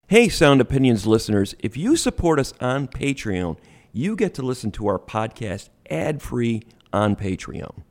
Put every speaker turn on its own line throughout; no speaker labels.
Hey, Sound Opinions listeners, if you support us on Patreon, you get to listen to our podcast ad-free on Patreon.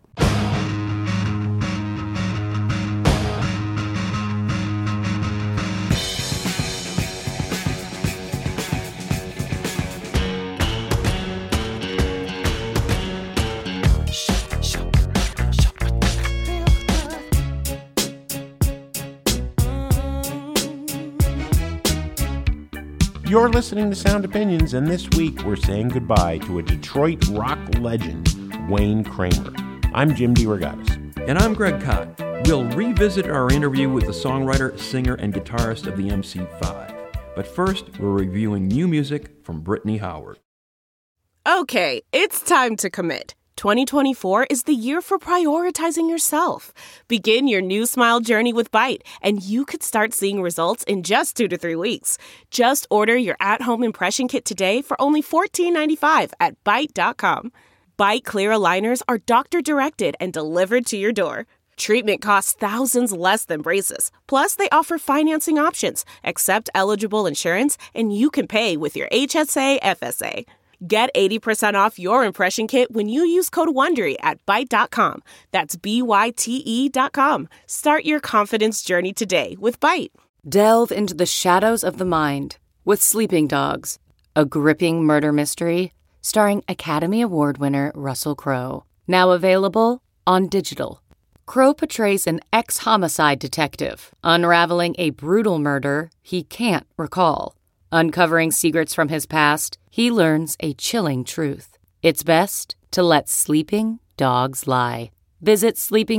You're listening to Sound Opinions, and this week we're saying goodbye to a Detroit rock legend, Wayne Kramer. I'm Jim DeRogatis.
And I'm Greg Kot. We'll revisit our interview with the songwriter, singer, and guitarist of the MC5. But first, we're reviewing new music from Brittany Howard.
Okay, it's time to commit. 2024 is the year for prioritizing yourself. Begin your new smile journey with Byte, and you could start seeing results in just 2 to 3 weeks. Just order your at-home impression kit today for only $14.95 at Byte.com. Byte clear aligners are doctor-directed and delivered to your door. Treatment costs thousands less than braces. Plus, they offer financing options, accept eligible insurance, and you can pay with your HSA FSA. Get 80% off your impression kit when you use code WONDERY at Byte.com. That's BYTE.com. Start your confidence journey today with Byte.
Delve into the shadows of the mind with Sleeping Dogs, a gripping murder mystery starring Academy Award winner Russell Crowe. Now available on digital. Crowe portrays an ex-homicide detective unraveling a brutal murder he can't recall. Uncovering secrets from his past, he learns a chilling truth. It's best to let sleeping dogs lie. Visit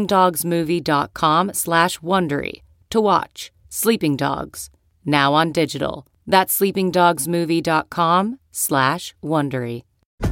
sleepingdogsmovie.com/Wondery to watch Sleeping Dogs, now on digital. That's sleepingdogsmovie.com/Wondery.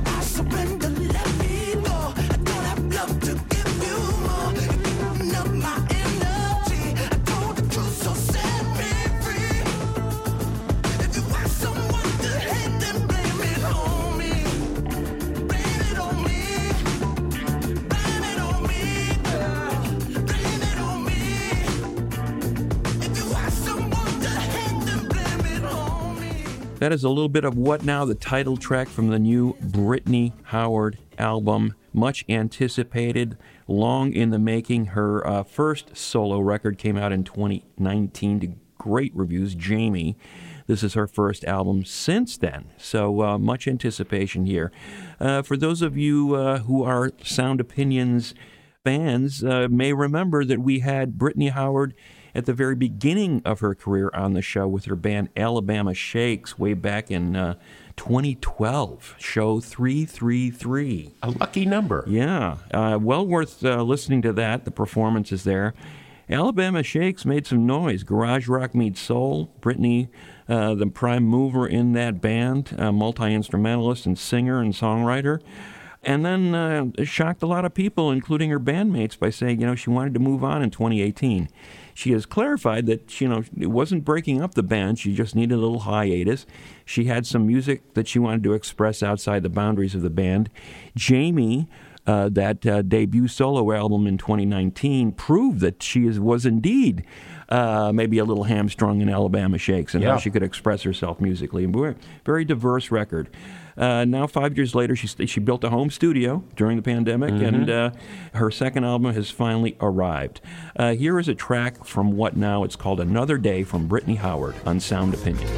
That is a little bit of What Now, the title track from the new Brittany Howard album. Much anticipated, long in the making. Her first solo record came out in 2019 to great reviews, Jamie. This is her first album since then, so much anticipation here. For those of you who are Sound Opinions fans, may remember that we had Brittany Howard at the very beginning of her career on the show with her band Alabama Shakes way back in 2012, show 333.
A lucky number.
Yeah, well worth listening to that. The performance is there. Alabama Shakes made some noise. Garage rock meets soul. Brittany, the prime mover in that band, multi-instrumentalist and singer and songwriter. And then shocked a lot of people, including her bandmates, by saying, she wanted to move on in 2018. She has clarified that, it wasn't breaking up the band. She just needed a little hiatus. She had some music that she wanted to express outside the boundaries of the band. Jamie, that debut solo album in 2019, proved that she was indeed maybe a little hamstrung in Alabama Shakes and how she could express herself musically. Very diverse record. Now, 5 years later, she built a home studio during the pandemic, and her second album has finally arrived. Here is a track from What Now? It's called Another Day from Brittany Howard on Sound Opinion.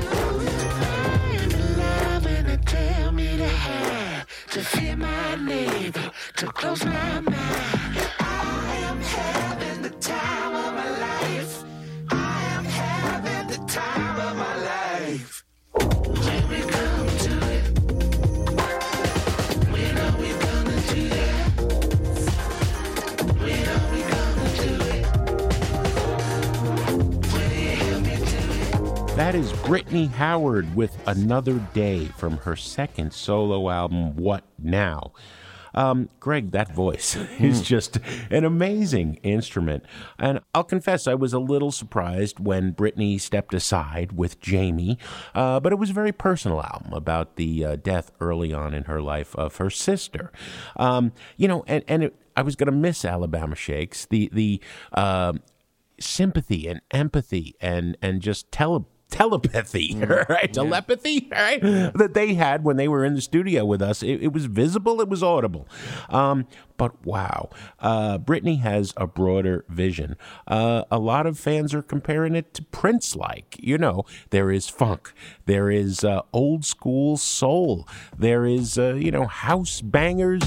To fear my neighbor, to close my mind. I am having the time of my life. I am having the time of my life. When we come to it, when are we gonna do that? When are we gonna do it? Will you help me do it?
That is Brittany Howard with Another Day from her second solo album, What Now? Greg, that voice is just an amazing instrument. And I'll confess, I was a little surprised when Brittany stepped aside with Jamie, but it was a very personal album about the death early on in her life of her sister. I was going to miss Alabama Shakes, the sympathy and empathy and just telepathy, right? Telepathy, right? That they had when they were in the studio with us. It was visible, it was audible. But wow, Britney has a broader vision. A lot of fans are comparing it to Prince-like. You know, there is funk, there is old school soul, there is, house bangers.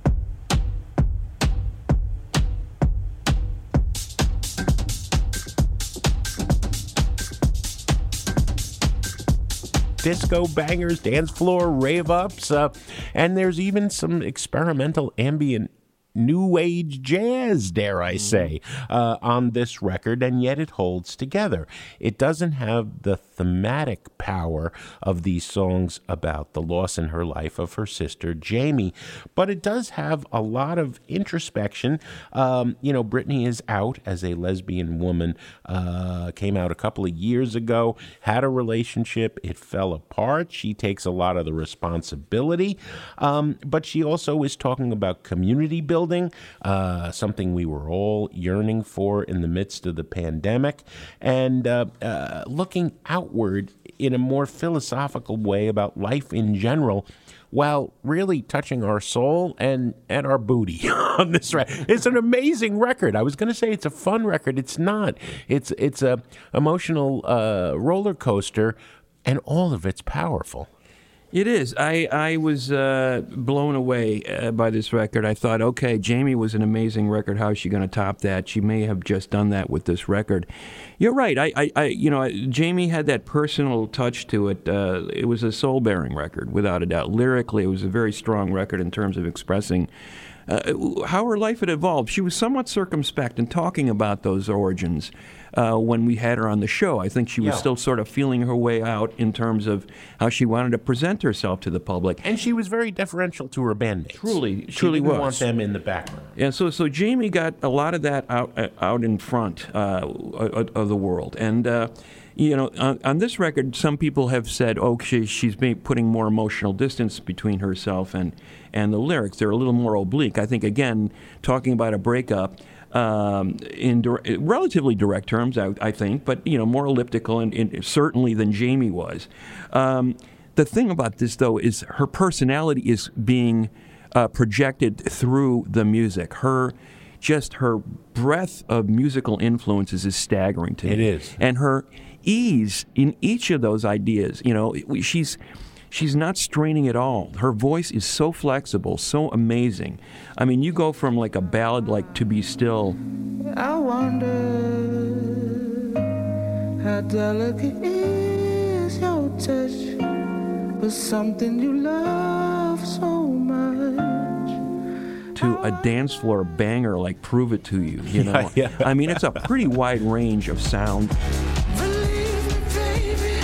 Disco bangers, dance floor rave ups, and there's even some experimental ambient new age jazz, dare I say, on this record, and yet it holds together. It doesn't have the thematic power of these songs about the loss in her life of her sister Jamie, but it does have a lot of introspection. Britney is out as a lesbian woman, came out a couple of years ago, had a relationship, it fell apart. She takes a lot of the responsibility, but she also is talking about community building, something we were all yearning for in the midst of the pandemic, and looking outward in a more philosophical way about life in general, while really touching our soul and our booty on this record. It's an amazing record. I was going to say it's a fun record. It's not. It's a emotional roller coaster, and all of it's powerful.
It is. I was blown away by this record. I thought, okay, Jamie was an amazing record. How is she going to top that? She may have just done that with this record. You're right. Jamie had that personal touch to it. It was a soul-bearing record, without a doubt. Lyrically, it was a very strong record in terms of expressing how her life had evolved. She was somewhat circumspect in talking about those origins when we had her on the show. I think she was still sort of feeling her way out in terms of how she wanted to present herself to the public.
And she was very deferential to her bandmates.
Truly
she didn't
was.
Want them in the background.
Yeah, so Jamie got a lot of that out in front of the world. And on this record, some people have said, she's putting more emotional distance between herself and the lyrics. They're a little more oblique. I think, again, talking about a breakup in relatively direct terms, I think, but, more elliptical and certainly than Jamie was. The thing about this, though, is her personality is being projected through the music. Her breadth of musical influences is staggering to me.
It is.
And her ease in each of those ideas, she's not straining at all. Her voice is so flexible, so amazing. I mean, you go from like a ballad like To Be Still.
I wonder how delicate is your touch, but something you love so much.
To a dance floor banger like Prove It To You,
Yeah.
I mean, it's a pretty wide range of sound.
Believe me, baby,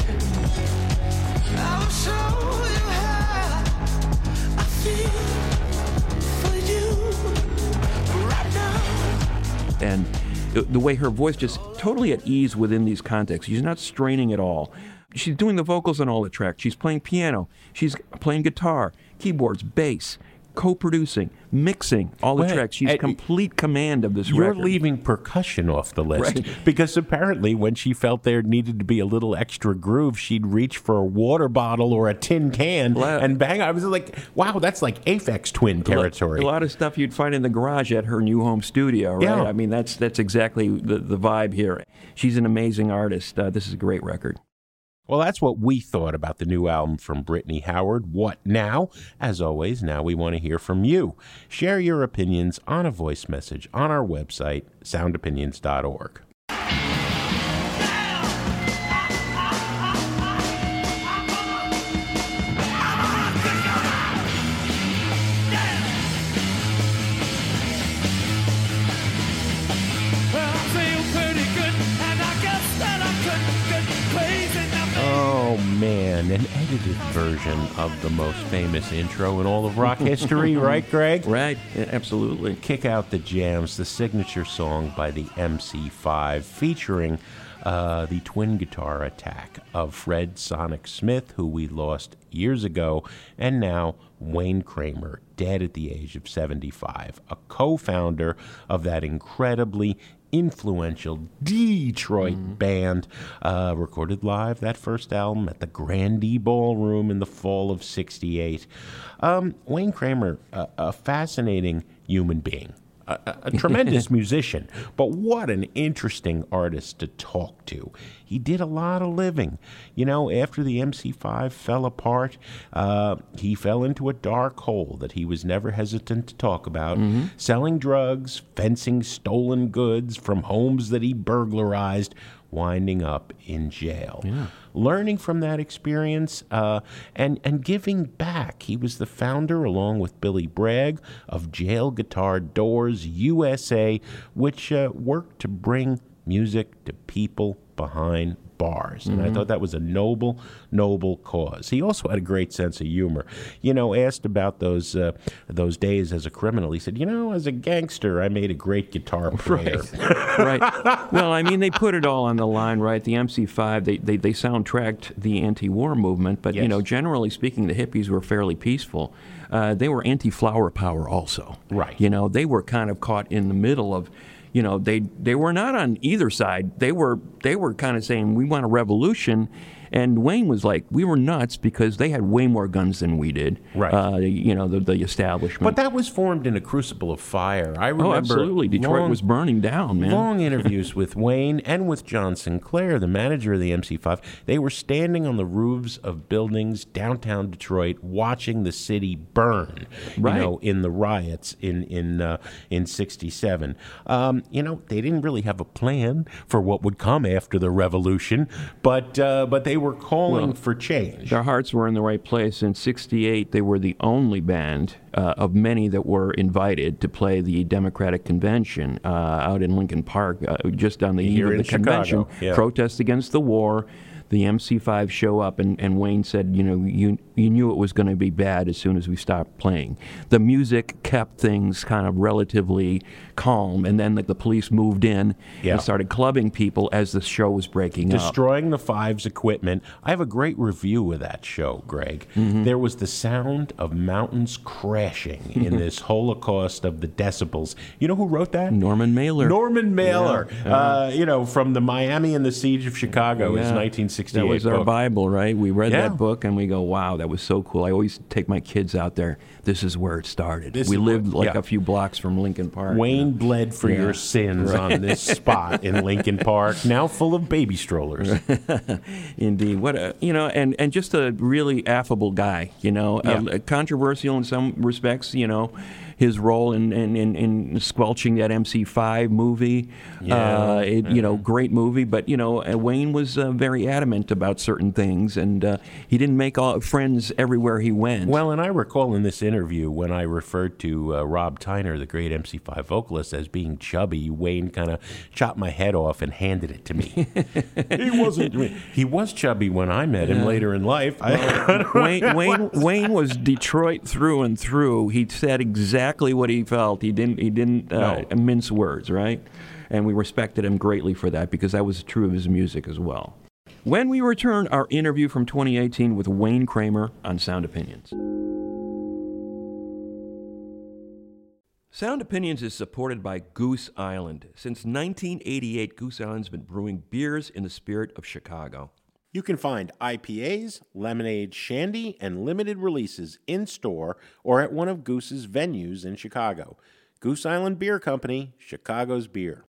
I will show you how I feel for you right now.
And the way her voice just totally at ease within these contexts. She's not straining at all. She's doing the vocals on all the tracks. She's playing piano. She's playing guitar, keyboards, bass, co-producing, mixing all the tracks. She's complete command of this record.
You're leaving percussion off the list.
Right.
Because apparently when she felt there needed to be a little extra groove, she'd reach for a water bottle or a tin can and bang. I was like, wow, that's like Aphex Twin territory.
A lot of stuff you'd find in the garage at her new home studio, right?
Yeah.
I mean, that's exactly the vibe here. She's an amazing artist. This is a great record.
Well, that's what we thought about the new album from Britney Howard. What now? As always, now we want to hear from you. Share your opinions on a voice message on our website, soundopinions.org. Oh, man, an edited version of the most famous intro in all of rock history, right, Greg?
Right, absolutely.
Kick Out the Jams, the signature song by the MC5, featuring the twin guitar attack of Fred Sonic Smith, who we lost years ago, and now Wayne Kramer, dead at the age of 75, a co-founder of that incredibly influential Detroit band, recorded live that first album at the Grandee Ballroom in the fall of '68. Wayne Kramer, a fascinating human being. A tremendous musician, but what an interesting artist to talk to. He did a lot of living. You know, after the MC5 fell apart, he fell into a dark hole that he was never hesitant to talk about, selling drugs, fencing stolen goods from homes that he burglarized, winding up in jail. Learning from that experience and giving back. He was the founder, along with Billy Bragg, of Jail Guitar Doors USA, which worked to bring music to people behind bars. And I thought that was a noble, noble cause. He also had a great sense of humor. You know, asked about those days as a criminal, he said, you know, as a gangster, I made a great guitar player.
Right. Well, I mean, they put it all on the line, right? The MC5, they soundtracked the anti-war movement, but, you know, generally speaking, the hippies were fairly peaceful. They were anti-flower power also.
Right.
You know, they were kind of caught in the middle of, you know, they were not on either side. They were kind of saying, we want a revolution. And Wayne was like, we were nuts because they had way more guns than we did.
Right.
You know, the establishment.
But that was formed in a crucible of fire. I remember.
Oh, absolutely. Detroit was burning down, man.
Long interviews with Wayne and with John Sinclair, the manager of the MC5. They were standing on the roofs of buildings downtown Detroit, watching the city burn.
Right.
You know, in the riots in '67. You know, they didn't really have a plan for what would come after the revolution, but they were calling for change.
Their hearts were in the right place. In '68, they were the only band of many that were invited to play the Democratic Convention out in Lincoln Park, just on the eve of the convention. Protest against the war. The MC5 show up, and Wayne said, you know, you knew it was going to be bad as soon as we stopped playing. The music kept things kind of relatively calm, and then the police moved in and started clubbing people as the show was breaking up.
Destroying the Five's equipment. I have a great review of that show, Greg. There was the sound of mountains crashing in this holocaust of the decibels. You know who wrote that?
Norman Mailer.
Norman Mailer. You know, from the Miami and the Siege of Chicago, his 1968
That was our
book.
Bible, right? We read that book and we go, wow, that was so cool. I always take my kids out there. This is where it started. We lived like a few blocks from Lincoln Park.
Wayne bled for your sins on this spot in Lincoln Park, now full of baby strollers.
Indeed. What a, you know, and just a really affable guy, you know, controversial in some respects, you know. His role in squelching that MC5 movie, you know, great movie. But, you know, Wayne was very adamant about certain things, and he didn't make friends everywhere he went.
Well, and I recall in this interview when I referred to Rob Tyner, the great MC5 vocalist, as being chubby, Wayne kind of chopped my head off and handed it to me. He wasn't. He was chubby when I met him later in life.
Wayne was Detroit through and through. He said exactly what he felt. He didn't mince words, right? And we respected him greatly for that because that was true of his music as well. When we return, our interview from 2018 with Wayne Kramer on Sound Opinions. Sound Opinions is supported by Goose Island. Since 1988, Goose Island's been brewing beers in the spirit of Chicago.
You can find IPAs, lemonade, shandy, and limited releases in-store or at one of Goose's venues in Chicago. Goose Island Beer Company, Chicago's beer.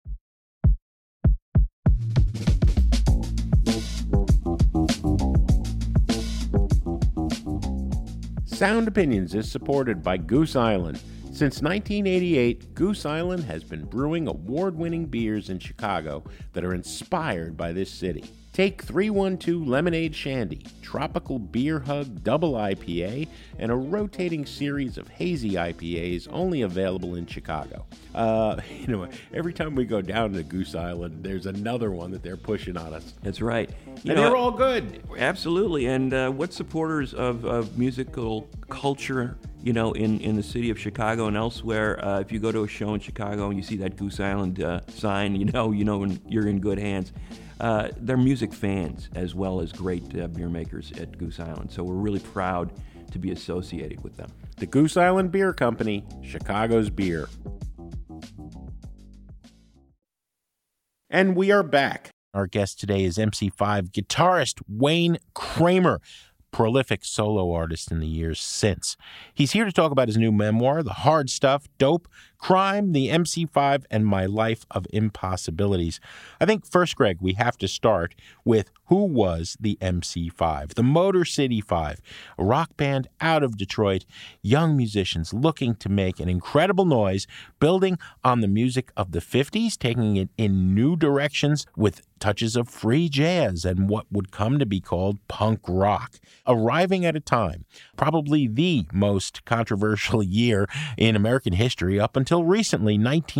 Sound Opinions is supported by Goose Island. Since 1988, Goose Island has been brewing award-winning beers in Chicago that are inspired by this city. Take 312 Lemonade Shandy, Tropical Beer Hug Double IPA, and a rotating series of hazy IPAs only available in Chicago. You know, every time we go down to Goose Island, there's another one that they're pushing on us.
That's right.
And they're all good.
Absolutely. And what supporters of musical culture, you know, in the city of Chicago and elsewhere, if you go to a show in Chicago and you see that Goose Island sign, you know you're in good hands. They're music fans as well as great beer makers at Goose Island. So we're really proud to be associated with them.
The Goose Island Beer Company, Chicago's beer. And we are back. Our guest today is MC5 guitarist Wayne Kramer, prolific solo artist in the years since. He's here to talk about his new memoir, The Hard Stuff, Dope, Crime, the MC5, and My Life of Impossibilities. I think first, Greg, we have to start with who was the MC5, the Motor City 5, a rock band out of Detroit, young musicians looking to make an incredible noise, building on the music of the 50s, taking it in new directions with touches of free jazz and what would come to be called punk rock, arriving at a time, probably the most controversial year in American history up until recently,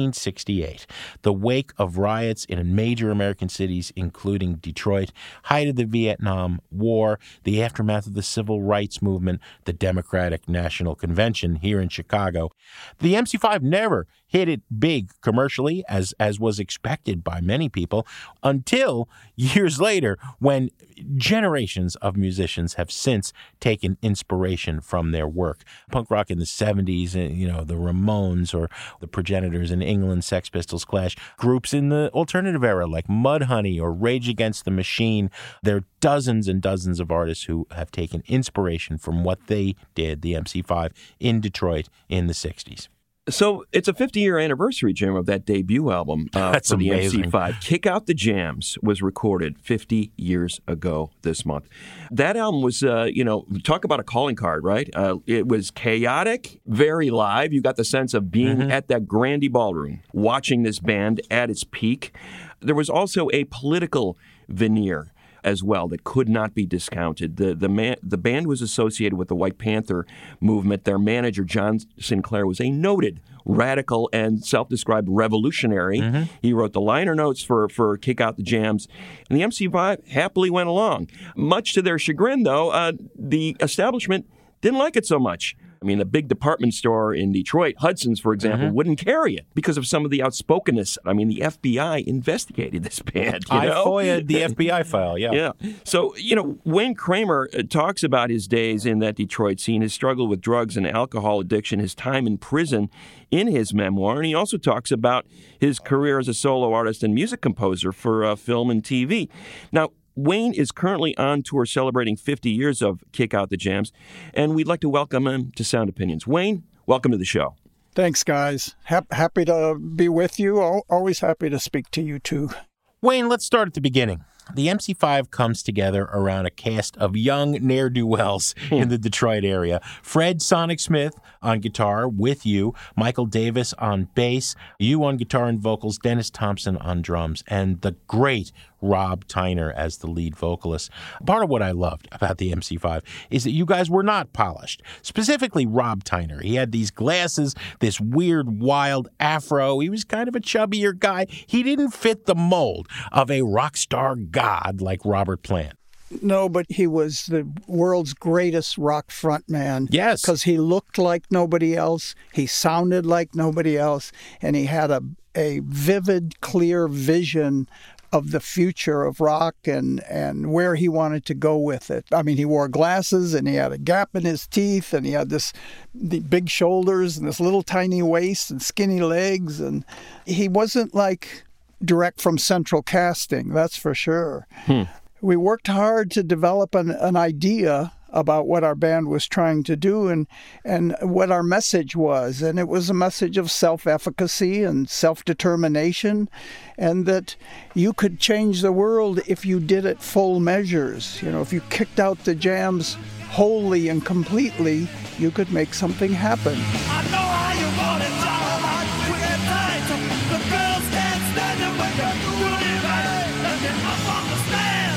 1968, the wake of riots in major American cities, including Detroit, height of the Vietnam War, the aftermath of the Civil Rights Movement, the Democratic National Convention here in Chicago. The MC5 never hit it big commercially, as was expected by many people, until years later when generations of musicians have since taken inspiration from their work. Punk rock in the 70s, the Ramones or the Progenitors in England, Sex Pistols, Clash, groups in the alternative era like Mudhoney or Rage Against the Machine. There are dozens and dozens of artists who have taken inspiration from what they did, the MC5, in Detroit in the 60s.
So it's a 50-year anniversary, Jim, of that debut album
That's
for the
amazing.
MC5. Kick Out the Jams was recorded 50 years ago this month. That album was, talk about a calling card, right? It was chaotic, very live. You got the sense of being at that Grandy Ballroom, watching this band at its peak. There was also a political veneer as well that could not be discounted. The band was associated with the White Panther movement. Their manager, John Sinclair, was a noted radical and self-described revolutionary. He wrote the liner notes for Kick Out the Jams, and the MC5 happily went along. Much to their chagrin, though, the establishment didn't like it so much. I mean, a big department store in Detroit, Hudson's, for example, wouldn't carry it because of some of the outspokenness. I mean, the FBI investigated this band.
I FOIA'd the FBI file, yeah.
Yeah. So, Wayne Kramer talks about his days in that Detroit scene, his struggle with drugs and alcohol addiction, his time in prison in his memoir. And he also talks about his career as a solo artist and music composer for film and TV. Now, Wayne is currently on tour celebrating 50 years of Kick Out the Jams, and we'd like to welcome him to Sound Opinions. Wayne, welcome to the show.
Thanks, guys. Happy to be with you. Always happy to speak to you, too.
Wayne, let's start at the beginning. The MC5 comes together around a cast of young ne'er-do-wells in the Detroit area. Fred Sonic Smith on guitar with you, Michael Davis on bass, you on guitar and vocals, Dennis Thompson on drums, and the great Rob Tyner as the lead vocalist. Part of what I loved about the MC5 is that you guys were not polished. Specifically, Rob Tyner. He had these glasses, this weird, wild afro. He was kind of a chubbier guy. He didn't fit the mold of a rock star god like Robert Plant.
No, but he was the world's greatest rock frontman.
Yes.
Because he looked like nobody else, he sounded like nobody else, and he had a vivid, clear vision of the future of rock and where he wanted to go with it. I mean, he wore glasses and he had a gap in his teeth and he had the big shoulders and this little tiny waist and skinny legs. And he wasn't like direct from Central Casting, that's for sure. We worked hard to develop an idea about what our band was trying to do and what our message was. And it was a message of self-efficacy and self-determination, and that you could change the world if you did it full measures. If you kicked out the jams wholly and completely, you could make something happen.
I know how you want it, darling. We get tight. The girls can't stand it when you're doing it right. Let me up on the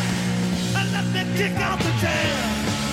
stand and let me kick out the jam.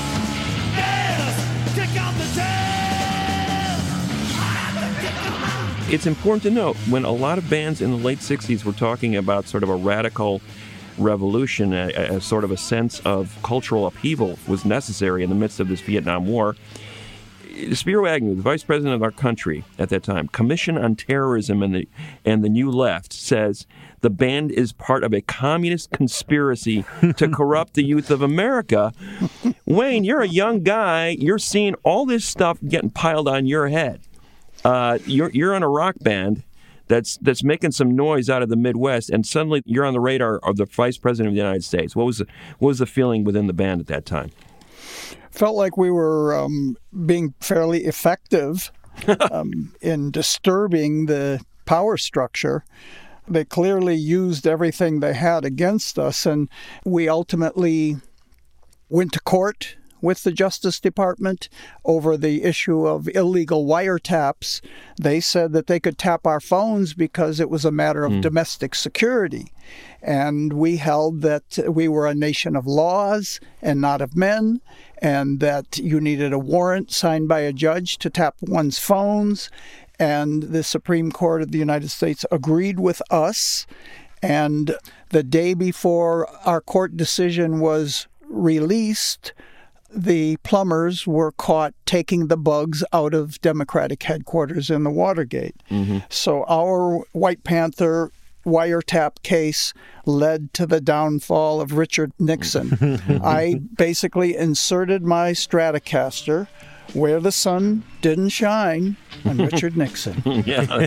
Yes, kick out the jam. I have to kick them out.
It's important to note, when a lot of bands in the late 60s were talking about sort of a radical revolution, a sort of a sense of cultural upheaval was necessary in the midst of this Vietnam War, Spiro Agnew, the vice president of our country at that time, Commission on Terrorism and the New Left, says the band is part of a communist conspiracy to corrupt the youth of America. Wayne, you're a young guy. You're seeing all this stuff getting piled on your head. You're in a rock band that's making some noise out of the Midwest, and suddenly you're on the radar of the Vice President of the United States. What was the feeling within the band at that time?
Felt like we were being fairly effective in disturbing the power structure. They clearly used everything they had against us, and we ultimately went to court with the Justice Department over the issue of illegal wiretaps. They said that they could tap our phones because it was a matter of domestic security. And we held that we were a nation of laws and not of men, and that you needed a warrant signed by a judge to tap one's phones. And the Supreme Court of the United States agreed with us. And the day before our court decision was released, the plumbers were caught taking the bugs out of Democratic headquarters in the Watergate. So our White Panther wiretap case led to the downfall of Richard Nixon. I basically inserted my Stratocaster where the sun didn't shine on Richard Nixon.
Yeah.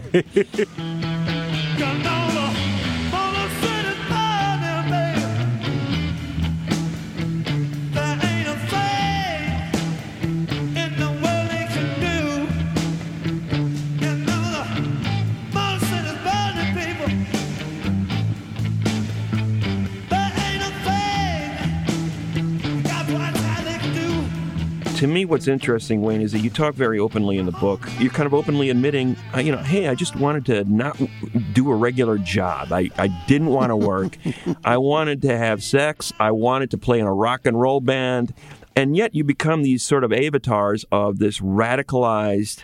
To me, what's interesting, Wayne, is that you talk very openly in the book. You're kind of openly admitting, hey, I just wanted to not do a regular job. I didn't want to work. I wanted to have sex. I wanted to play in a rock and roll band. And yet you become these sort of avatars of this radicalized,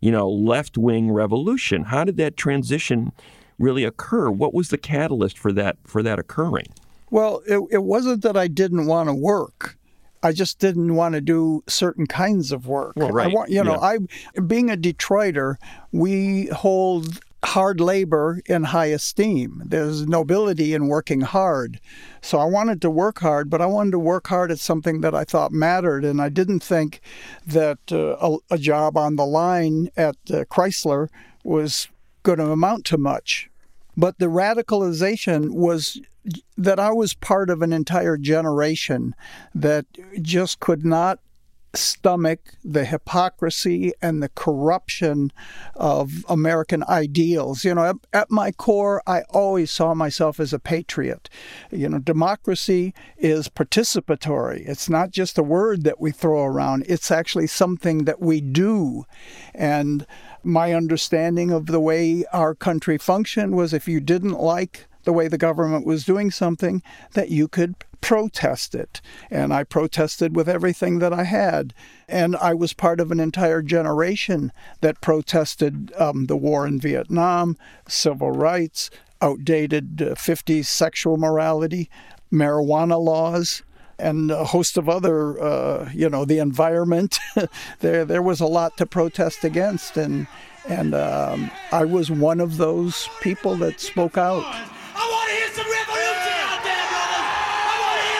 left-wing revolution. How did that transition really occur? What was the catalyst for that occurring?
Well, it wasn't that I didn't want to work. I just didn't want to do certain kinds of work.
Well, right.
Being a Detroiter, we hold hard labor in high esteem. There's nobility in working hard. So I wanted to work hard, but I wanted to work hard at something that I thought mattered. And I didn't think that a job on the line at Chrysler was going to amount to much. But the radicalization was that I was part of an entire generation that just could not stomach the hypocrisy and the corruption of American ideals. At my core, I always saw myself as a patriot. Democracy is participatory. It's not just a word that we throw around. It's actually something that we do. And my understanding of the way our country functioned was if you didn't like the way the government was doing something, that you could protest it. And I protested with everything that I had. And I was part of an entire generation that protested the war in Vietnam, civil rights, outdated 50s sexual morality, marijuana laws, and a host of other, the environment. There was a lot to protest against. And I was one of those people that spoke out.
I want to hear some revolution out there, brothers. I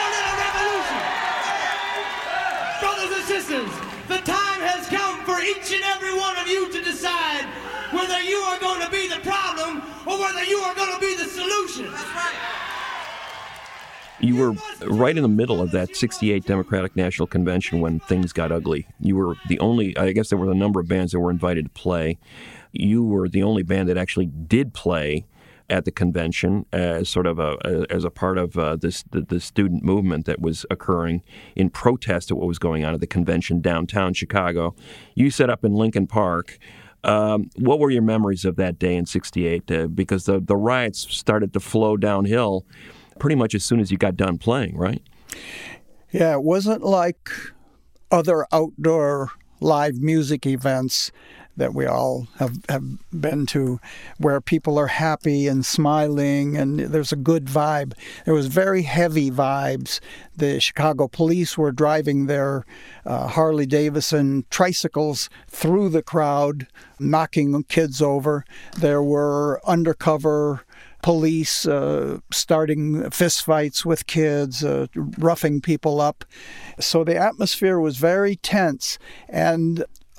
want to hear a little revolution. Brothers and sisters, the time has come for each and every one of you to decide whether you are going to be the problem or whether you are going to be the solution. That's right.
You were right in the middle of that 68 Democratic National Convention when things got ugly. You were the only, I guess there were a number of bands that were invited to play. You were the only band that actually did play at the convention as sort of as a part of the student movement that was occurring in protest at what was going on at the convention downtown Chicago. You set up in Lincoln Park. What were your memories of that day in 68? Because the riots started to flow downhill pretty much as soon as you got done playing, right?
Yeah, it wasn't like other outdoor live music events that we all have been to, where people are happy and smiling and there's a good vibe. There was very heavy vibes. The Chicago police were driving their Harley-Davidson tricycles through the crowd, knocking kids over. There were undercover police starting fistfights with kids, roughing people up. So the atmosphere was very tense. And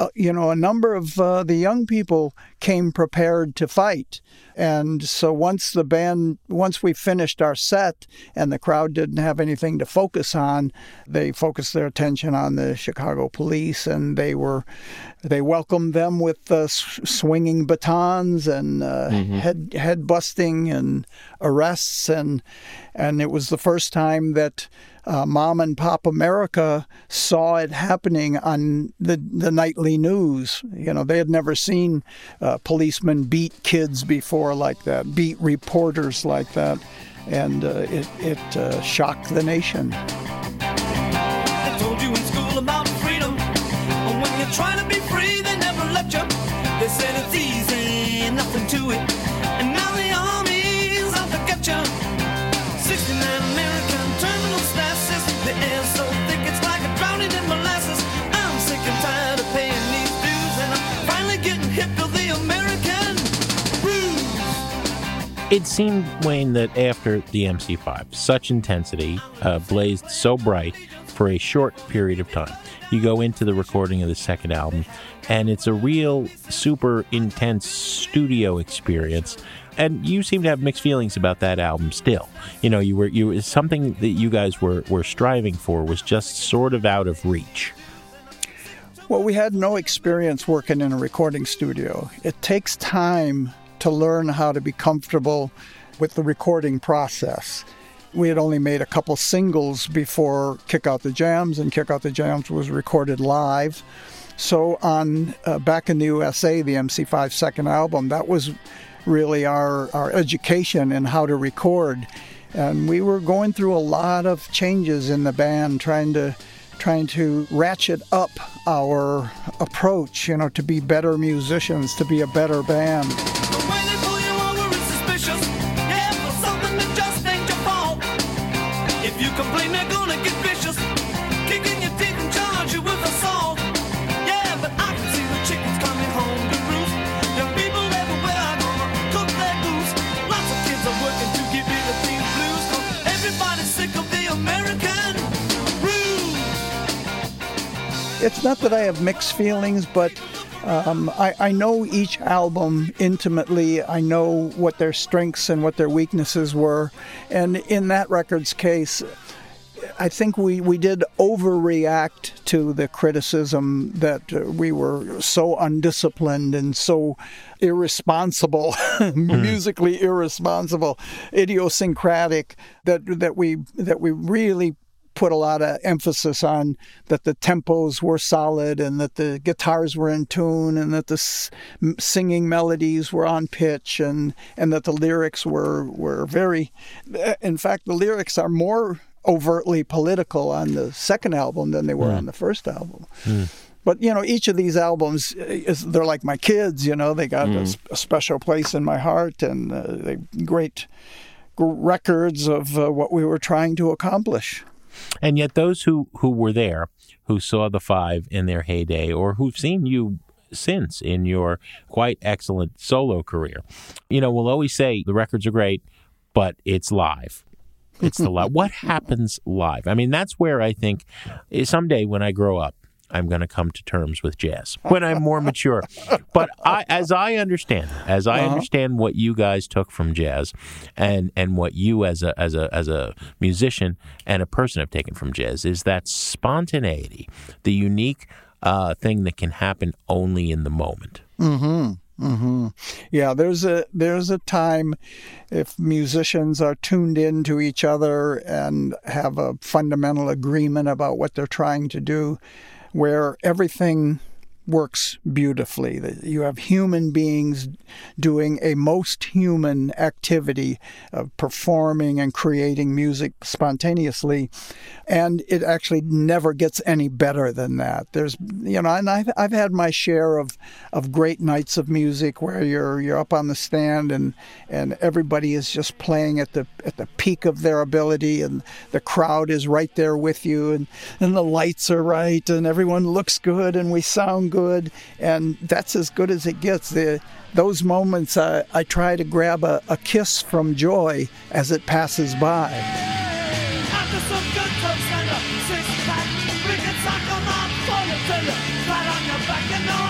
a number of the young people came prepared to fight. And so once we finished our set and the crowd didn't have anything to focus on, they focused their attention on the Chicago police, and they welcomed them with swinging batons and head busting and arrests, and it was the first time that Mom and Pop America saw it happening on the nightly news. They had never seen policemen beat kids before like that, beat reporters like that, and it shocked the nation.
They told you in school about freedom, and when you're trying to be free, they never let you. They said it's easy, nothing to it, and now the army's out to get you. 69 American terminal statuses, the air's so thick it's like a drowning in molasses. I'm sick and tired of paying these dues, and I'm finally getting hip to the American blues.
It seemed, Wayne, that after the MC5, such intensity blazed so bright for a short period of time. You go into the recording of the second album, and it's a real super intense studio experience. And you seem to have mixed feelings about that album still. Something that you guys were striving for was just sort of out of reach.
Well, we had no experience working in a recording studio. It takes time to learn how to be comfortable with the recording process. We had only made a couple singles before Kick Out the Jams, and Kick Out the Jams was recorded live. So on Back in the USA, the MC5 second album, that was really our education in how to record. And we were going through a lot of changes in the band, trying to ratchet up our approach, to be better musicians, to be a better band.
The way they pull you over is suspicious. Yeah, for something that just ain't your fault. If you complain, they're gonna get vicious, kicking your teeth and charge you with assault. Yeah, but I can see the chickens coming home to roost. Young people everywhere are gonna cook their goose. Lots of kids are working to get rid of these blues, 'cause everybody's sick of the American blues.
It's not that I have mixed feelings, but I know each album intimately. I know what their strengths and what their weaknesses were. And in that record's case, I think we did overreact to the criticism that we were so undisciplined and so irresponsible, musically irresponsible, idiosyncratic, that we really put a lot of emphasis on that the tempos were solid and that the guitars were in tune and that the singing melodies were on pitch and that the lyrics were very... In fact, the lyrics are more overtly political on the second album than they were on the first album. But, each of these albums, they're like my kids, they got a special place in my heart, and they're great records of what we were trying to accomplish.
And yet those who were there, who saw the Five in their heyday, or who've seen you since in your quite excellent solo career, will always say the records are great, but it's live. It's the live. What happens live? I mean, that's where I think someday when I grow up, I'm going to come to terms with jazz when I'm more mature. But as I understand what you guys took from jazz, and what you as a musician and a person have taken from jazz, is that spontaneity, the unique thing that can happen only in the moment.
Yeah, there's a time, if musicians are tuned in to each other and have a fundamental agreement about what they're trying to do, where everything works beautifully. You have human beings doing a most human activity of performing and creating music spontaneously, and it actually never gets any better than that. There's, and I've had my share of great nights of music where you're up on the stand and everybody is just playing at the peak of their ability, and the crowd is right there with you, and the lights are right, and everyone looks good, and we sound good, and that's as good as it gets. Those moments, I try to grab a kiss from joy as it passes by.
After some good toast and a six-pack, we can tackle that bullet till you're flat on your back and no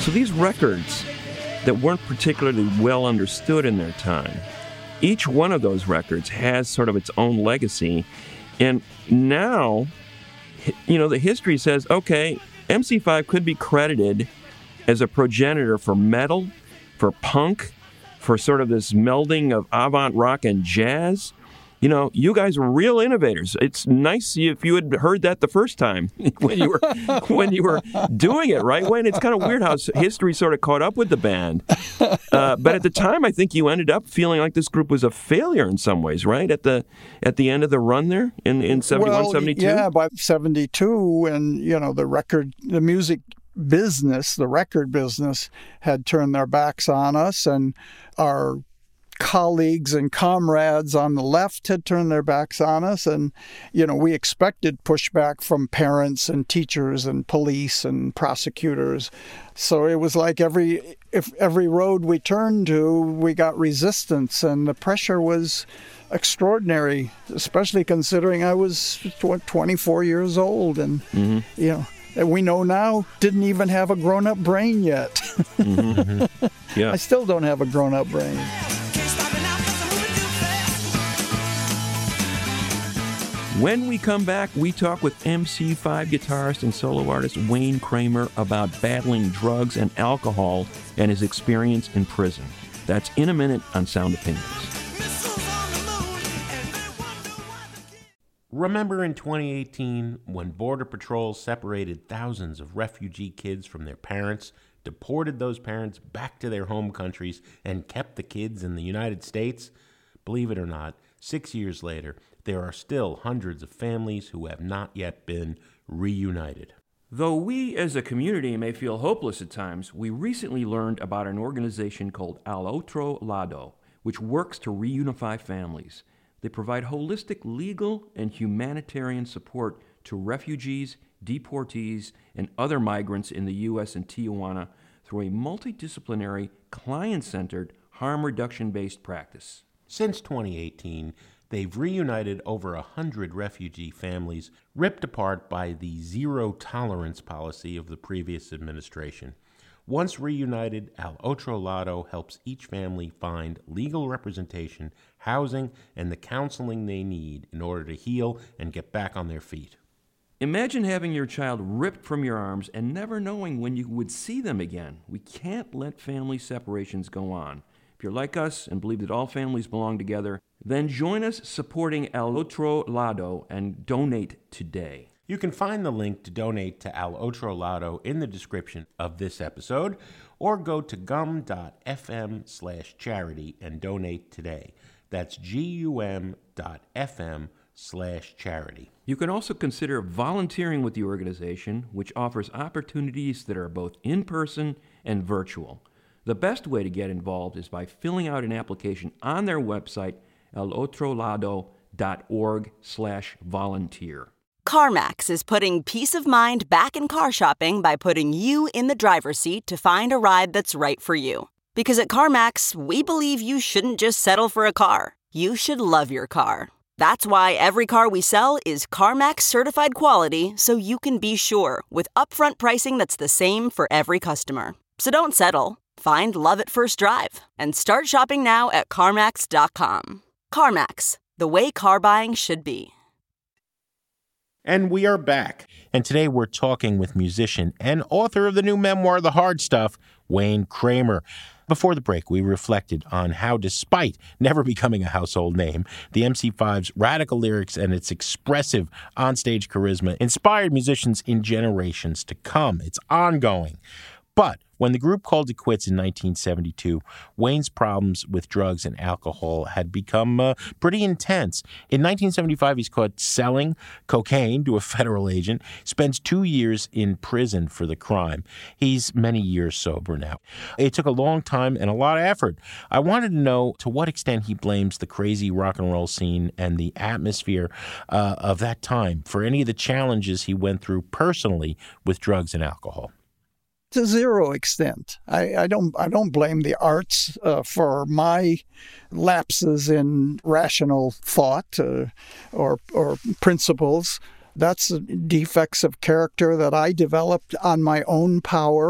So these records that weren't particularly well understood in their time, each one of those records has sort of its own legacy. And now, the history says, okay, MC5 could be credited as a progenitor for metal, for punk, for sort of this melding of avant rock and jazz. You guys were real innovators. It's nice if you had heard that the first time when you were doing it, right, Wayne? It's kind of weird how history sort of caught up with the band. But at the time, I think you ended up feeling like this group was a failure in some ways, right? At the end of the run there in 71, 72?
Yeah, by 72, and the music business, the record business, had turned their backs on us, and our colleagues and comrades on the left had turned their backs on us, and we expected pushback from parents and teachers and police and prosecutors. So it was like every road we turned to, we got resistance, and the pressure was extraordinary, especially considering I was 24 years old, and we know now didn't even have a grown-up brain yet.
Mm-hmm. Yeah.
I still don't have a grown-up brain.
When we come back, we talk with MC5 guitarist and solo artist Wayne Kramer about battling drugs and alcohol and his experience in prison. That's in a minute on Sound Opinions.
Remember in 2018 when Border Patrol separated thousands of refugee kids from their parents, deported those parents back to their home countries, and kept the kids in the United States? Believe it or not, 6 years later, there are still hundreds of families who have not yet been reunited.
Though we as a community may feel hopeless at times, we recently learned about an organization called Al Otro Lado, which works to reunify families. They provide holistic legal and humanitarian support to refugees, deportees, and other migrants in the U.S. and Tijuana through a multidisciplinary, client-centered, harm reduction-based practice.
Since 2018, they've reunited over 100 refugee families ripped apart by the zero-tolerance policy of the previous administration. Once reunited, Al Otro Lado helps each family find legal representation, housing, and the counseling they need in order to heal and get back on their feet.
Imagine having your child ripped from your arms and never knowing when you would see them again. We can't let family separations go on. If you're like us and believe that all families belong together, then join us supporting Al Otro Lado and donate today.
You can find the link to donate to Al Otro Lado in the description of this episode, or go to gum.fm/charity and donate today. That's gum.fm/charity.
You can also consider volunteering with the organization, which offers opportunities that are both in-person and virtual. The best way to get involved is by filling out an application on their website, alotrolado.org/volunteer.
CarMax is putting peace of mind back in car shopping by putting you in the driver's seat to find a ride that's right for you. Because at CarMax, we believe you shouldn't just settle for a car. You should love your car. That's why every car we sell is CarMax certified quality, so you can be sure with upfront pricing that's the same for every customer. So don't settle. Find love at first drive and start shopping now at CarMax.com. CarMax, the way car buying should be.
And we are back. And today we're talking with musician and author of the new memoir, The Hard Stuff, Wayne Kramer. Before the break, we reflected on how, despite never becoming a household name, the MC5's radical lyrics and its expressive onstage charisma inspired musicians in generations to come. It's ongoing. But when the group called it quits in 1972, Wayne's problems with drugs and alcohol had become pretty intense. In 1975, he's caught selling cocaine to a federal agent, spends 2 years in prison for the crime. He's many years sober now. It took a long time and a lot of effort. I wanted to know to what extent he blames the crazy rock and roll scene and the atmosphere of that time for any of the challenges he went through personally with drugs and alcohol.
To zero extent. I don't blame the arts for my lapses in rational thought or principles. That's defects of character that I developed on my own power.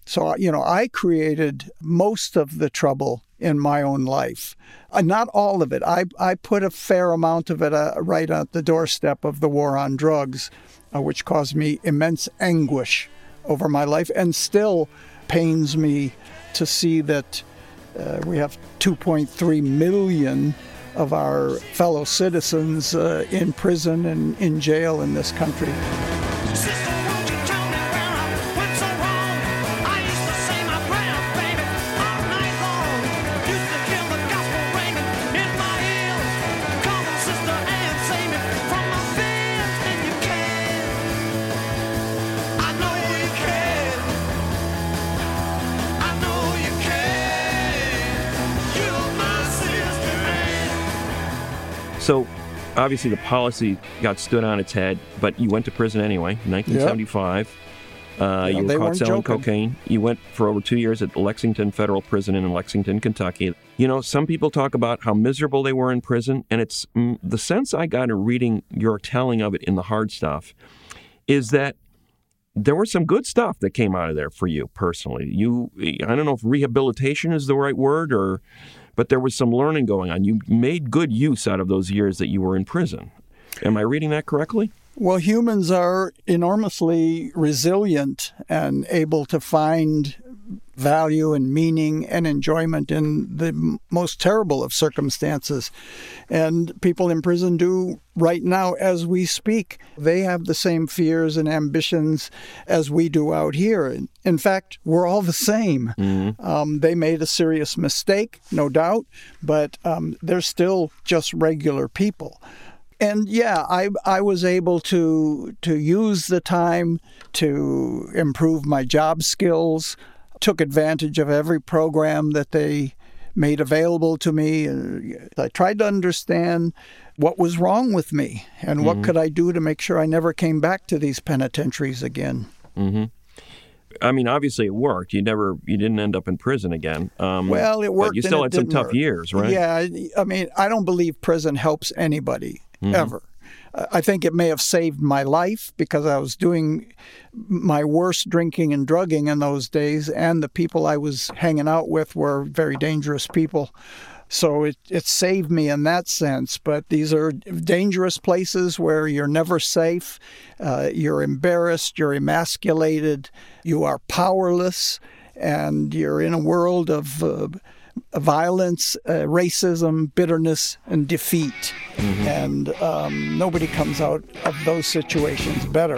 So, I created most of the trouble in my own life. Not all of it. I put a fair amount of it right at the doorstep of the war on drugs, which caused me immense anguish over my life, and still pains me to see that we have 2.3 million of our fellow citizens in prison and in jail in this country.
Sister, won't you tell me where I went so wrong? I used to say my prayers, baby, all night long. Used to hear the gospel ringing in my ears. Come on, sister, and save me from my fears. And you can. I know you can. I know you can. You're my sister, Ann.
So, obviously, the policy got stood on its head, but you went to prison anyway, 1975. You were
they
caught
weren't
selling
joking.
cocaine. You went for over 2 years at Lexington Federal Prison in Lexington, Kentucky. Some people talk about how miserable they were in prison, and it's the sense I got in reading your telling of it in the hard stuff is that there was some good stuff that came out of there for you personally. I don't know if rehabilitation is the right word, but there was some learning going on. You made good use out of those years that you were in prison. Am I reading that correctly?
Well, humans are enormously resilient and able to find value and meaning and enjoyment in the most terrible of circumstances. And people in prison do right now as we speak. They have the same fears and ambitions as we do out here. In fact, we're all the same. They made a serious mistake, no doubt, but they're still just regular people. And yeah, I was able to use the time to improve my job skills, took advantage of every program that they made available to me. I tried to understand what was wrong with me and what could I do to make sure I never came back to these penitentiaries again.
Mm-hmm. I mean, obviously it worked. You didn't end up in prison again.
Well, it worked.
But you still
and
had
it
some
didn't
tough
work.
years, right?
Yeah, I mean, I don't believe prison helps anybody ever. I think it may have saved my life because I was doing my worst drinking and drugging in those days, and the people I was hanging out with were very dangerous people. So it saved me in that sense. But these are dangerous places where you're never safe. You're embarrassed. You're emasculated. You are powerless. And you're in a world of violence, racism, bitterness, and defeat. And nobody comes out of those situations better.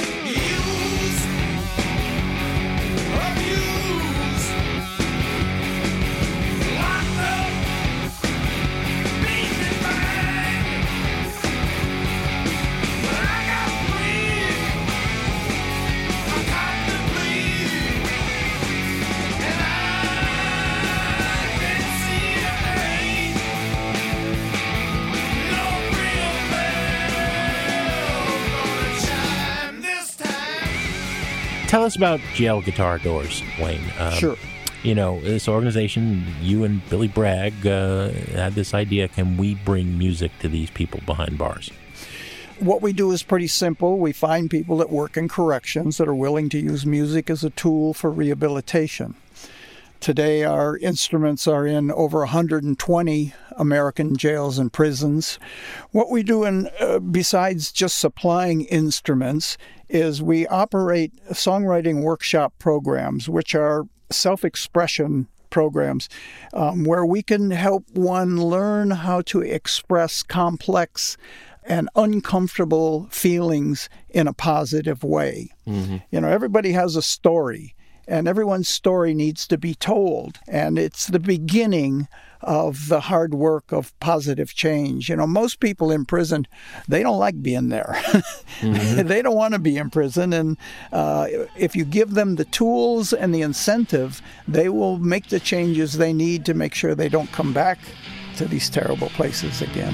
Tell us about Jail Guitar Doors, Wayne.
Sure.
This organization, you and Billy Bragg had this idea, can we bring music to these people behind bars?
What we do is pretty simple. We find people that work in corrections that are willing to use music as a tool for rehabilitation. Today, our instruments are in over 120 American jails and prisons. What we do, besides just supplying instruments, is we operate songwriting workshop programs, which are self-expression programs, where we can help one learn how to express complex and uncomfortable feelings in a positive way. Everybody has a story. And everyone's story needs to be told. And it's the beginning of the hard work of positive change. Most people in prison, they don't like being there. They don't want to be in prison. And if you give them the tools and the incentive, they will make the changes they need to make sure they don't come back to these terrible places again.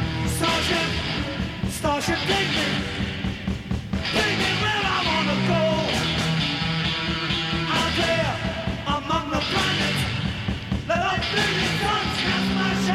Starship, take me. Take me where I want to go. Out there among the planets, let our billion suns cast my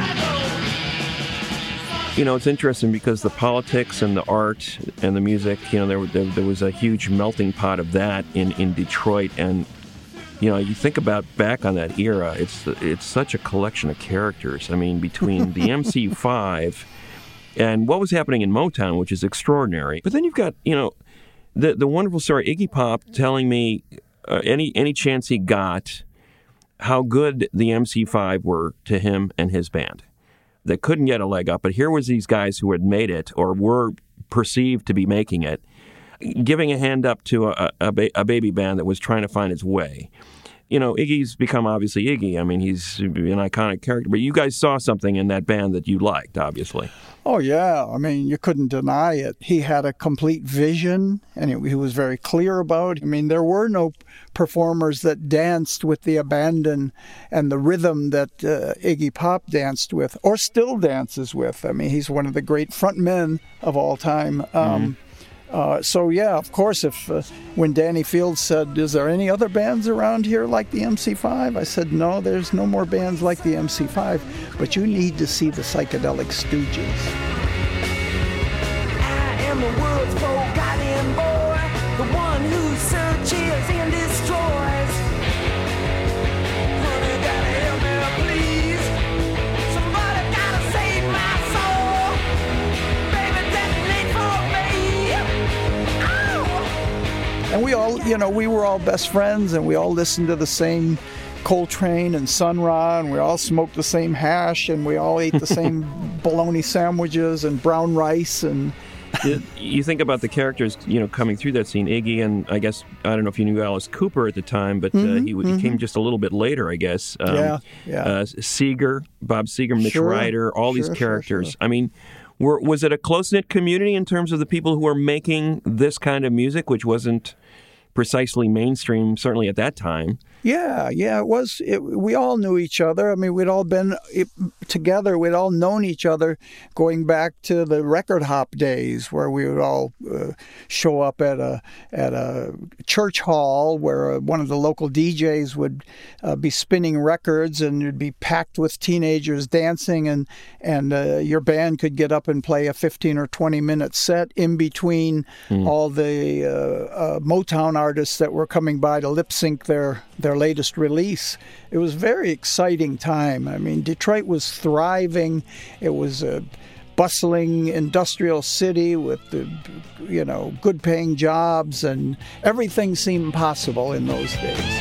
shadow.
It's interesting because the politics and the art and the music, there was a huge melting pot of that in Detroit. And You know, you think about back on that era, it's such a collection of characters. I mean, between the MC5 and what was happening in Motown, which is extraordinary. But then you've got, you know, the wonderful story, Iggy Pop telling me any chance he got how good the MC5 were to him and his band. They couldn't get a leg up, but here was these guys who had made it or were perceived to be making it, giving a hand up to a baby band that was trying to find its way. You know, Iggy's become obviously Iggy. I mean, he's an iconic character, but you guys saw something in that band that you liked, obviously.
Oh, yeah. I mean, you couldn't deny it. He had a complete vision, and he was very clear about it. I mean, there were no performers that danced with the abandon and the rhythm that Iggy Pop danced with, or still dances with. I mean, he's one of the great frontmen of all time. So, yeah, of course, when Danny Fields said, is there any other bands around here like the MC5? I said, no, there's no more bands like the MC5, but you need to see the Psychedelic Stooges.
I am the world's forgotten boy, the one who searches and destroys. Honey, gotta help me, please. Somebody gotta save my soul. Baby, detonate for me. Oh!
And we all, you know, we were all best friends, and we all listened to the same Coltrane and Sun Ra, and we all smoked the same hash, and we all ate the same bologna sandwiches and brown rice. And
you think about the characters, you know, coming through that scene. Iggy, and I guess, I don't know if you knew Alice Cooper at the time, but he came just a little bit later, I guess. Seeger, Bob Seeger, Mitch Ryder, all these characters. I mean, was it a close-knit community in terms of the people who were making this kind of music, which wasn't precisely mainstream, certainly at that time?
Yeah, it was. We all knew each other. I mean, we'd all been together. We'd all known each other going back to the record hop days, where we would all show up at a church hall where one of the local DJs would be spinning records, and it'd be packed with teenagers dancing, and your band could get up and play a 15 or 20 minute set in between all the Motown artists that were coming by to lip sync their latest release. It was a very exciting time. I mean, Detroit was thriving. It was a bustling industrial city with, good paying jobs, and everything seemed possible in those days.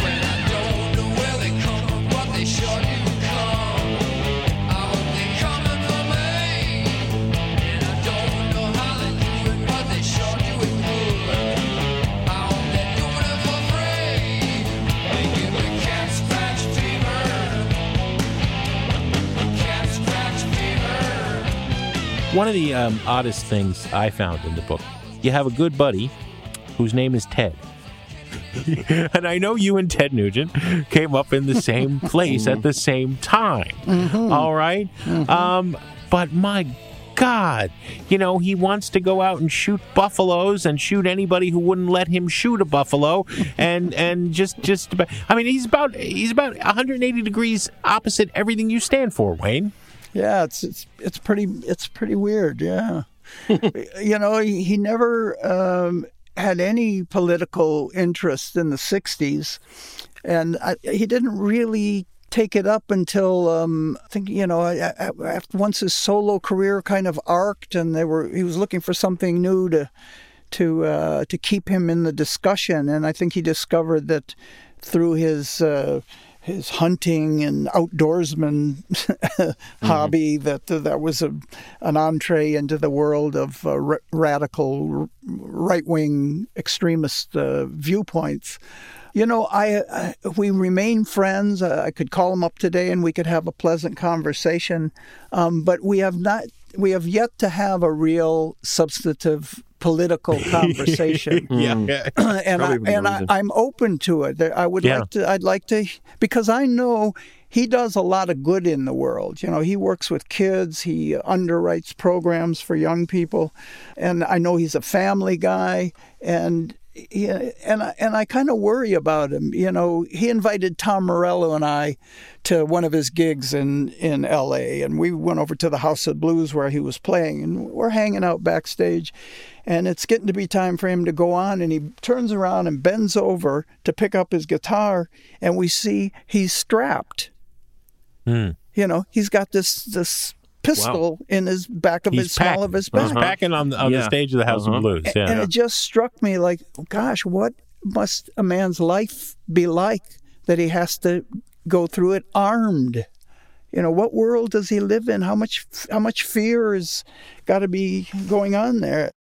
One of the oddest things I found in the book, you have a good buddy whose name is Ted. And I know you and Ted Nugent came up in the same place at the same time. All right? But my God, he wants to go out and shoot buffaloes and shoot anybody who wouldn't let him shoot a buffalo, and just about, I mean, he's about 180 degrees opposite everything you stand for, Wayne.
Yeah, it's pretty weird. Yeah, he never had any political interest in the '60s, and he didn't really take it up until I think after once his solo career kind of arced, and he was looking for something new to keep him in the discussion, and I think he discovered that through his hunting and outdoorsman hobby that was an entree into the world of radical right-wing extremist viewpoints. We remain friends. I could call him up today and we could have a pleasant conversation, but we have yet to have a real substantive political conversation. I'm open to it. I'd like to, because I know he does a lot of good in the world. He works with kids, he underwrites programs for young people, and I know he's a family guy, and and I kind of worry about him. You know, he invited Tom Morello and I to one of his gigs in L.A., and we went over to the House of Blues where he was playing, and we're hanging out backstage, and it's getting to be time for him to go on, and he turns around and bends over to pick up his guitar, and we see he's strapped. You know, he's got this pistol in his back of his small of his back.
He's packing on the stage of the House of Blues. Yeah.
And it just struck me like, gosh, what must a man's life be like that he has to go through it armed? You know, what world does he live in? How much fear has got to be going on there?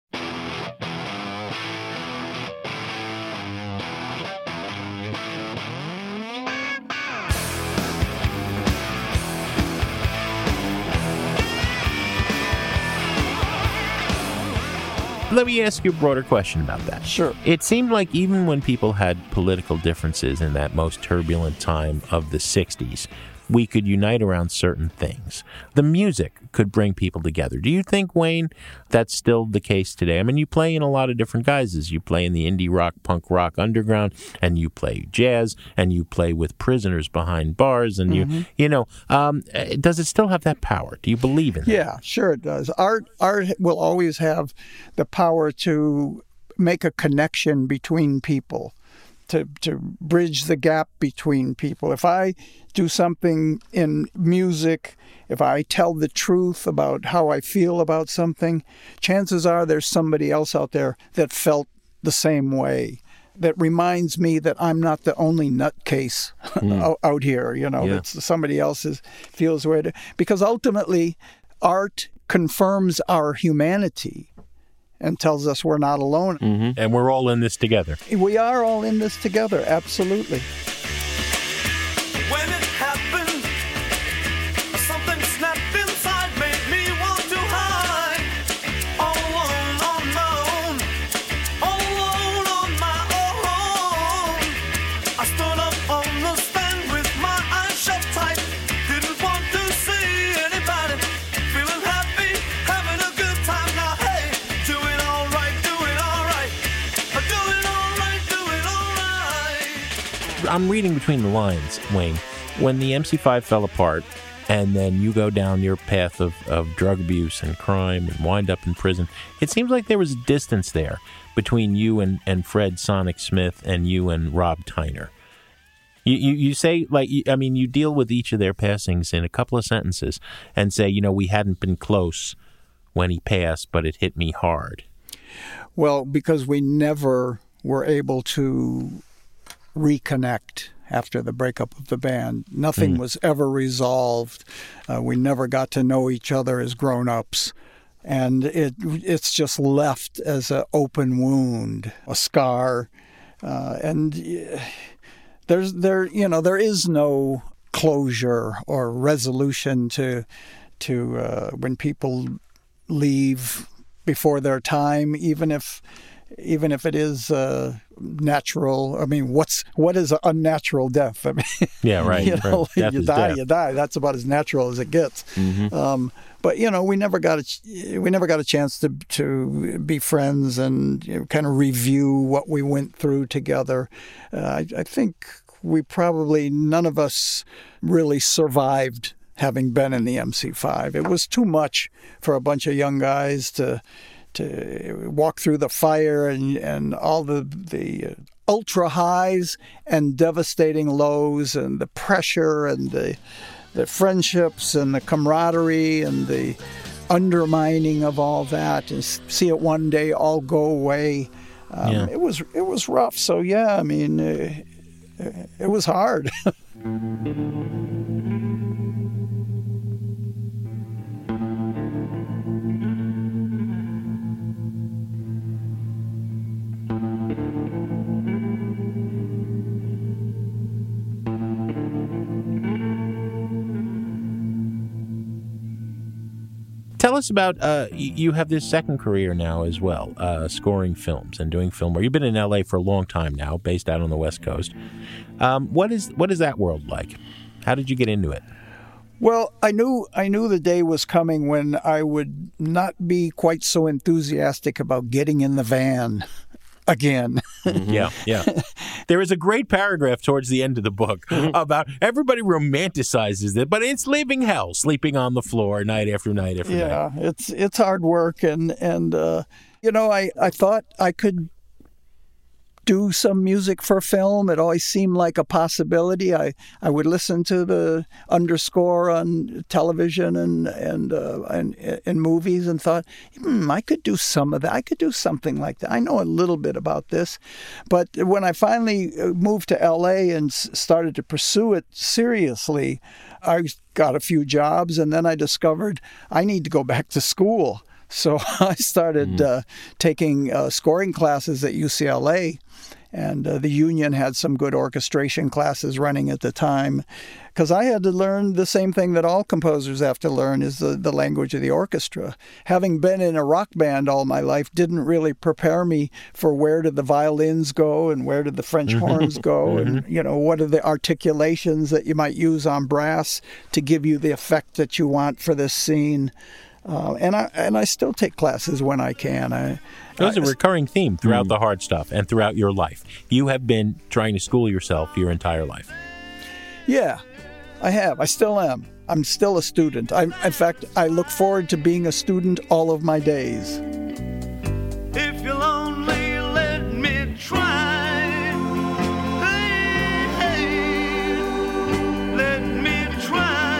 Let me ask you a broader question about that.
Sure.
It seemed like even when people had political differences in that most turbulent time of the 60s, we could unite around certain things. The music could bring people together. Do you think, Wayne, that's still the case today? I mean, you play in a lot of different guises. You play in the indie rock, punk rock underground, and you play jazz, and you play with prisoners behind bars, and does it still have that power? Do you believe in that?
Yeah, sure it does. Art will always have the power to make a connection between people, to bridge the gap between people. If I do something in music, if I tell the truth about how I feel about something, chances are there's somebody else out there that felt the same way, that reminds me that I'm not the only nutcase out here, that somebody else feels the way. Because ultimately, art confirms our humanity and tells us we're not alone.
And we're all in this together.
We are all in this together, absolutely.
When it happened, something snapped inside, made me want to hide. All alone on my own, all alone on my own. I stood up on the stand with my eyes shut tight. Didn't want to see anybody. Feeling happy, having a good time now. Hey, do it all right, do it all right. Do it all right, do it all right.
I'm reading between the lines, Wayne. When the MC5 fell apart, and then you go down your path of drug abuse and crime and wind up in prison, it seems like there was a distance there between you and Fred Sonic Smith and you and Rob Tyner. You say, you deal with each of their passings in a couple of sentences and say, we hadn't been close when he passed, but it hit me hard.
Well, because we never were able to reconnect after the breakup of the band. Nothing was ever resolved. We never got to know each other as grown-ups. And it's just left as an open wound, a scar. And there is no closure or resolution to when people leave before their time, even if it is natural. I mean, what is an unnatural death? I mean,
yeah, right.
You die. That's about as natural as it gets. But we never got a chance to be friends and kind of review what we went through together. I think we probably, none of us really survived having been in the MC5. It was too much for a bunch of young guys to walk through the fire and all the ultra highs and devastating lows and the pressure and the friendships and the camaraderie and the undermining of all that, and see it one day all go away. It was rough. So yeah, I mean, it was hard.
Tell us about, you have this second career now as well, scoring films and doing film work. You've been in L.A. for a long time now, based out on the West Coast. What is that world like? How did you get into it?
Well, I knew the day was coming when I would not be quite so enthusiastic about getting in the van again.
Yeah. There is a great paragraph towards the end of the book about everybody romanticizes it, but it's leaving hell, sleeping on the floor night after night after night.
Yeah, it's hard work, and I thought I could do some music for film. It always seemed like a possibility. I would listen to the underscore on television and movies and thought, I could do some of that. I could do something like that. I know a little bit about this. But when I finally moved to L.A. and started to pursue it seriously, I got a few jobs, and then I discovered I need to go back to school. So I started taking scoring classes at UCLA, and the union had some good orchestration classes running at the time, because I had to learn the same thing that all composers have to learn, is the language of the orchestra. Having been in a rock band all my life didn't really prepare me for where did the violins go and where did the French horns go, and what are the articulations that you might use on brass to give you the effect that you want for this scene. And I still take classes when I can.
There's a recurring theme throughout the hard stuff and throughout your life. You have been trying to school yourself your entire life.
Yeah, I have. I still am. I'm still a student. In fact, I look forward to being a student all of my days.
If you'll only let me try. Hey, let me try.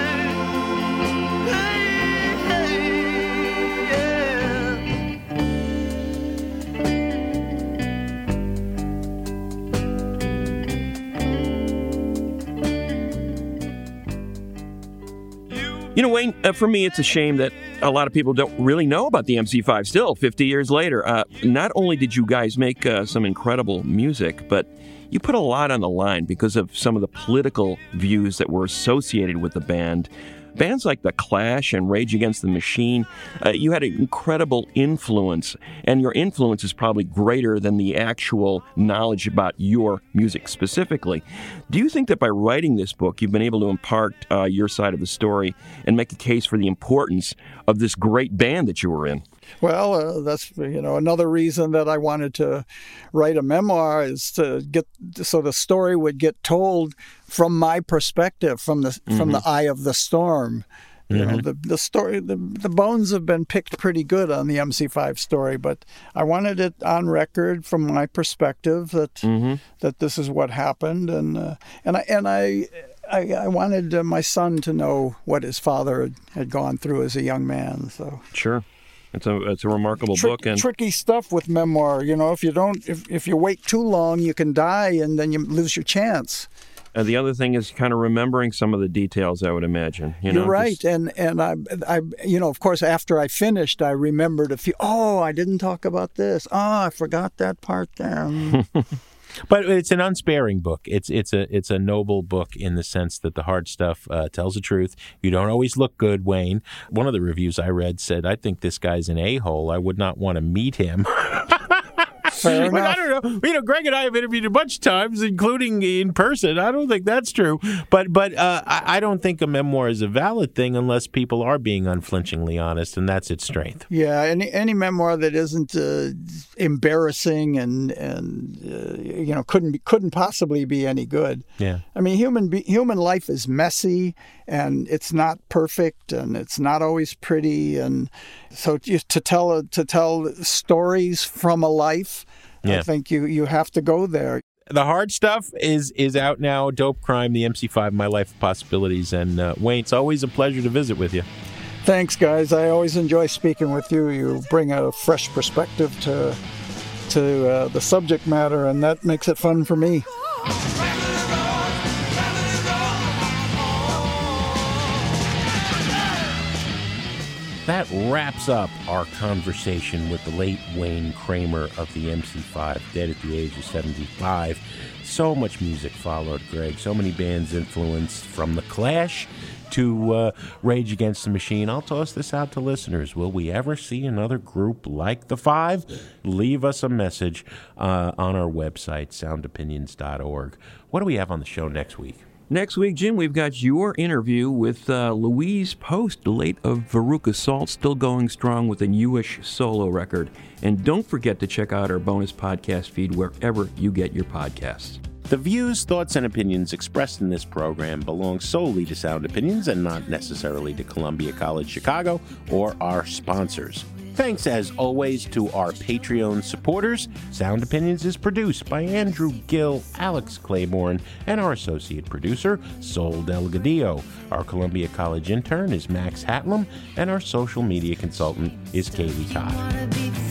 Wayne, for me, it's a shame that a lot of people don't really know about the MC5 still, 50 years later. Not only did you guys make some incredible music, but you put a lot on the line because of some of the political views that were associated with the band. Bands like The Clash and Rage Against the Machine, you had an incredible influence, and your influence is probably greater than the actual knowledge about your music specifically. Do you think that by writing this book, you've been able to impart your side of the story and make a case for the importance of this great band that you were in?
Well, that's another reason that I wanted to write a memoir, is to so the story would get told from my perspective, from the eye of the storm. The story, the bones have been picked pretty good on the MC5 story, but I wanted it on record from my perspective that this is what happened, and I wanted my son to know what his father had gone through as a young man. So
sure. It's a remarkable book, and
tricky stuff with memoir. If you wait too long, you can die, and then you lose your chance.
The other thing is kind of remembering some of the details, I would imagine.
You're right, and I of course, after I finished, I remembered a few. Oh, I didn't talk about this. Oh, I forgot that part there.
But it's an unsparing book. It's a noble book in the sense that the hard stuff tells the truth. You don't always look good, Wayne. One of the reviews I read said, "I think this guy's an a-hole. I would not want to meet him."
Fair enough.
I don't know. Greg and I have interviewed a bunch of times, including in person. I don't think that's true. But I don't think a memoir is a valid thing unless people are being unflinchingly honest, and that's its strength.
Yeah, any memoir that isn't embarrassing and couldn't possibly be any good.
Yeah.
I mean, human life is messy, and it's not perfect, and it's not always pretty, and so to tell stories from a life.
Yeah.
I think you have to go there.
The hard stuff is out now. Dope Crime, the MC5, My Life of Possibilities. And Wayne, it's always a pleasure to visit with you.
Thanks, guys. I always enjoy speaking with you. You bring a fresh perspective to the subject matter, and that makes it fun for me.
That wraps up our conversation with the late Wayne Kramer of the MC5, dead at the age of 75. So much music followed, Greg. So many bands influenced, from The Clash to Rage Against the Machine. I'll toss this out to listeners. Will we ever see another group like The Five? Leave us a message on our website, soundopinions.org. What do we have on the show next week?
Next week, Jim, we've got your interview with Louise Post, late of Veruca Salt, still going strong with a newish solo record. And don't forget to check out our bonus podcast feed wherever you get your podcasts.
The views, thoughts, and opinions expressed in this program belong solely to Sound Opinions and not necessarily to Columbia College Chicago or our sponsors. Thanks, as always, to our Patreon supporters. Sound Opinions is produced by Andrew Gill, Alex Claiborne, and our associate producer, Sol Delgadillo. Our Columbia College intern is Max Hatlam, and our social media consultant is Kaylee Todd.